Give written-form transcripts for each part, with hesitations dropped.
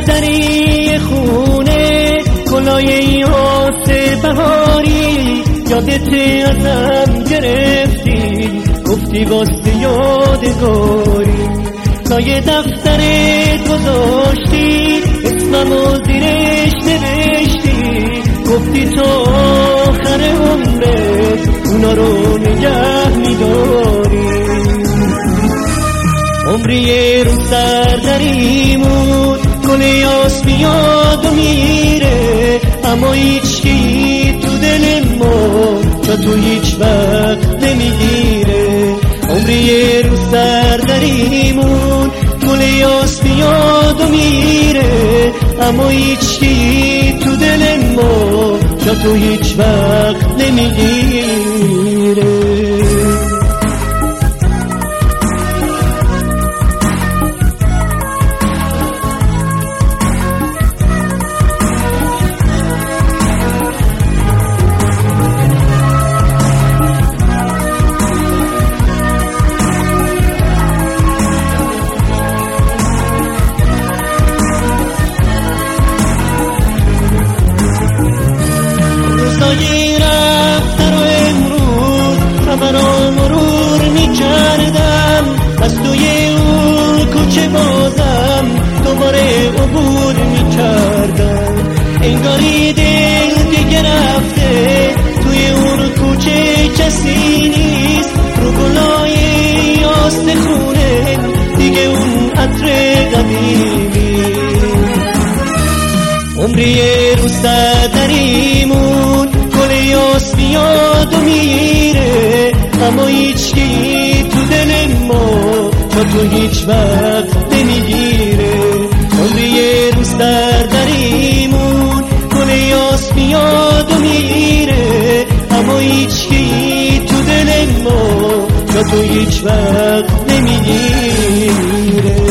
سردری خونه کلاه آس بهاری یادت ازم گرفتی گفتی واسه یادگاری لای دفترت گذاشتی اسممو زیرش نوشتی گفتی تو آخر عمرت اونا رو نگه میداری عمری یه روز سردریمون گل یاس میاد و میره اما هیچکی تو دل ما جا تو هیچ وقت نمیگیره عمری یه روز سردریمون گل یاس میاد و میره اما هیچکی تو دل ما جا تو هیچ وقت نمیگیره روزای رفتن و امروز همه را مرور میکردم از توی اون کوچه بازم دوباره عبور میکردم انگاری دل دیگه رفته توی اون کوچه کسی نیست رو گلای آستخونه دیگه اون عطر قدیمی عمری یه روز سردریمون گل یاس میاد و میره اما هیچکی تو دل ما جا تو هیچ وقت نمیگیره عمری یه روز سردریمون گل یاس میاد و میره اما هیچکی تو دل ما جا تو هیچ وقت نمیگیره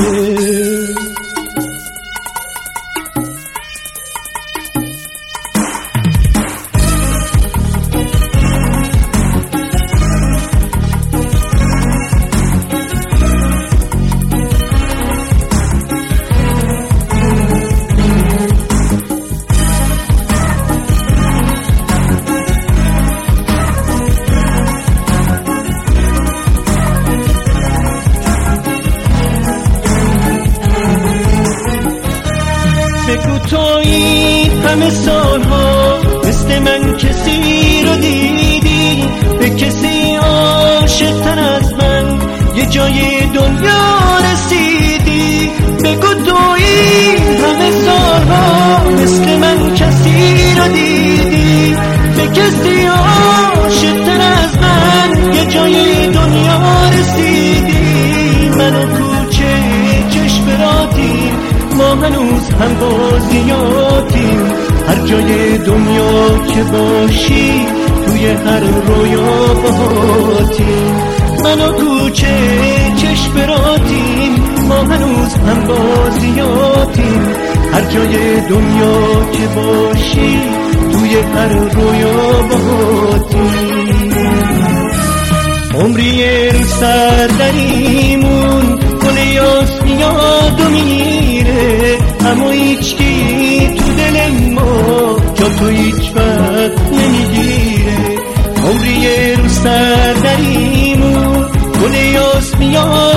بگو تو این همه سالها مثل من کسی رو دیدی به کسی عاشق‌تر از من یه جای دنیا رسیدی بگو تو این همه سالها مثل من کسی رو دیدی به کسی عاشق‌تر از من یه جای دنیا رسیدی منو کوچه چشم راتیم ما هنوز هم بازیاتیم هر جای دنیا که باشی توی هر رویا باهاتیم منو کوچه چشم براتیم ما هنوز هم بازیاتیم هر جای دنیا که باشی توی هر رویا باهاتیم عمری یه روز سردریمون گل یاس میاد و میره اما هیچکی تو دل ما جا تو هیچ وقت نمیگیره عمری یه روز سردریمون گل یاس میاد